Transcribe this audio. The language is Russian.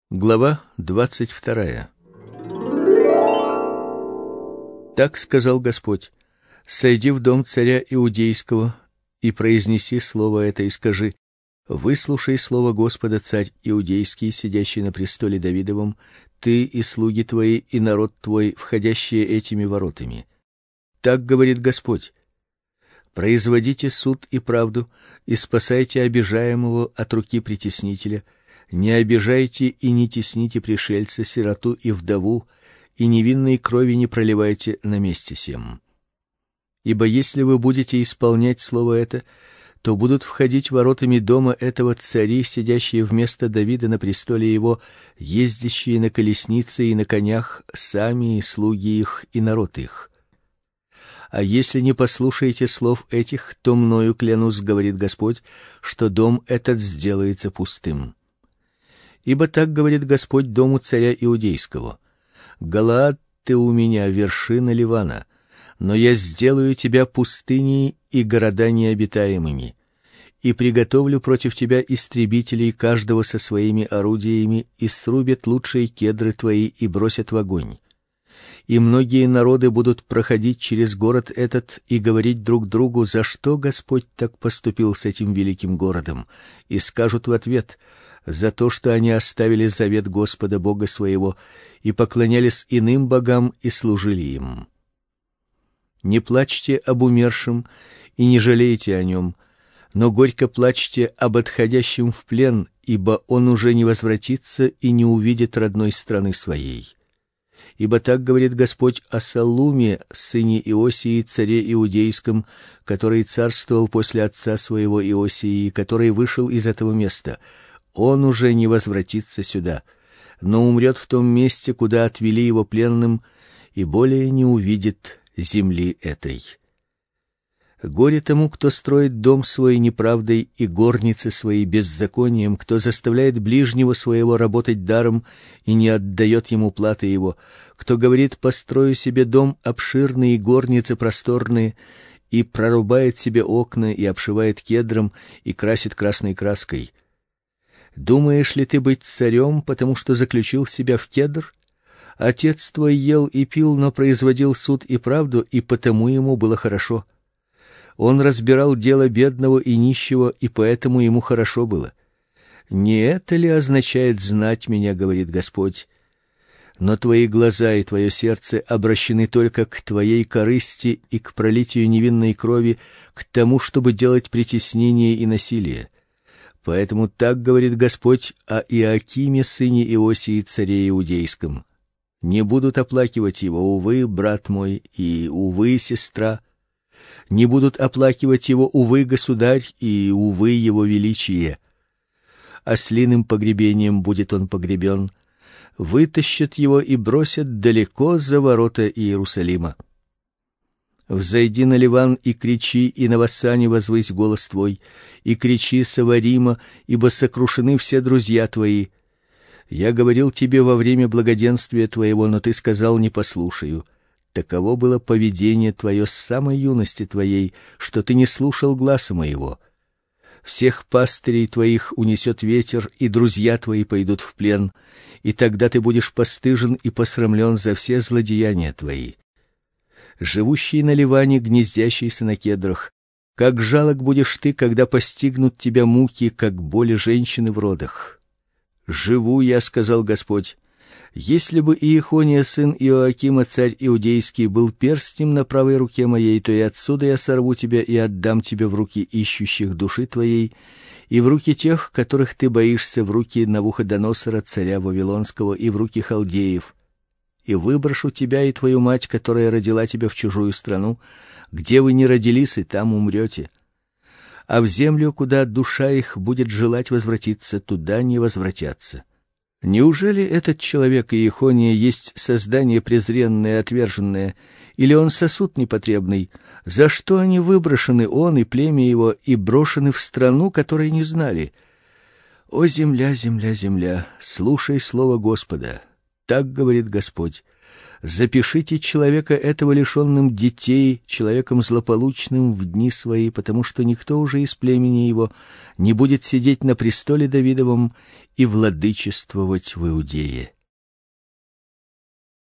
Глава 22. Так сказал Господь: сойди в дом царя Иудейского и произнеси слово это и скажи: выслушай слово Господа, царь Иудейский, сидящий на престоле Давидовом, ты и слуги твои и народ твой, входящие этими воротами. Так говорит Господь: производите суд и правду и спасайте обижаемого от руки притеснителя. Не обижайте и не тесните пришельца, сироту и вдову, и невинной крови не проливайте на месте сем. Ибо если вы будете исполнять слово это, то будут входить воротами дома этого цари, сидящие вместо Давида на престоле его, ездящие на колеснице и на конях, сами и слуги их и народ их. А если не послушаете слов этих, то мною клянусь, говорит Господь, что дом этот сделается пустым. Ибо так говорит Господь дому царя Иудейского: Галаад, ты у меня вершина Ливана, но я сделаю тебя пустыней и города необитаемыми, и приготовлю против тебя истребителей, каждого со своими орудиями, и срубят лучшие кедры твои и бросят в огонь. И многие народы будут проходить через город этот и говорить друг другу: за что Господь так поступил с этим великим городом? И скажут в ответ: за то, что они оставили завет Господа Бога своего и поклонялись иным богам и служили им. Не плачьте об умершем и не жалейте о нем, но горько плачьте об отходящем в плен, ибо он уже не возвратится и не увидит родной страны своей. Ибо так говорит Господь о Салуме, сыне Иосии, царе Иудейском, который царствовал после отца своего Иосии, который вышел из этого места. Он уже не возвратится сюда, но умрет в том месте, куда отвели его пленным, и более не увидит земли этой. Горе тому, кто строит дом свой неправдой и горницы свои беззаконием, кто заставляет ближнего своего работать даром и не отдает ему платы его, кто говорит: построю себе дом обширный и горницы просторные, и прорубает себе окна и обшивает кедром и красит красной краской. Думаешь ли ты быть царем, потому что заключил себя в кедр? Отец твой ел и пил, но производил суд и правду, и потому ему было хорошо. Он разбирал дело бедного и нищего, и поэтому ему хорошо было. Не это ли означает знать меня, говорит Господь? Но твои глаза и твое сердце обращены только к твоей корысти и к пролитию невинной крови, к тому, чтобы делать притеснение и насилие. Поэтому так говорит Господь о Иоакиме, сыне Иосии, царе Иудейском: не будут оплакивать его, увы, брат мой, и увы, сестра. Не будут оплакивать его, увы, государь, и увы, его величие. Ослиным погребением будет он погребен. Вытащат его и бросят далеко за ворота Иерусалима. Взойди на Ливан и кричи, и на Вассане возвысь голос твой, и кричи с Аварима, ибо сокрушены все друзья твои. Я говорил тебе во время благоденствия твоего, но ты сказал: не послушаю. Таково было поведение твое с самой юности твоей, что ты не слушал гласа моего. Всех пастырей твоих унесет ветер, и друзья твои пойдут в плен, и тогда ты будешь постыжен и посрамлен за все злодеяния твои. Живущий на Ливане, гнездящийся на кедрах, как жалок будешь ты, когда постигнут тебя муки, как боли женщины в родах. Живу я, сказал Господь, если бы Иехония, сын Иоакима, царь Иудейский, был перстнем на правой руке моей, то и отсюда я сорву тебя и отдам тебя в руки ищущих души твоей, и в руки тех, которых ты боишься, в руки Навуходоносора, царя Вавилонского, и в руки халдеев. И выброшу тебя и твою мать, которая родила тебя в чужую страну, где вы не родились, и там умрете. А в землю, куда душа их будет желать возвратиться, туда не возвратятся. Неужели этот человек Иехония есть создание презренное, отверженное, или он сосуд непотребный? За что они выброшены, он и племя его, и брошены в страну, которой не знали? О земля, земля, земля, слушай слово Господа. Так говорит Господь: запишите человека этого лишенным детей, человеком злополучным в дни свои, потому что никто уже из племени его не будет сидеть на престоле Давидовом и владычествовать в Иудее.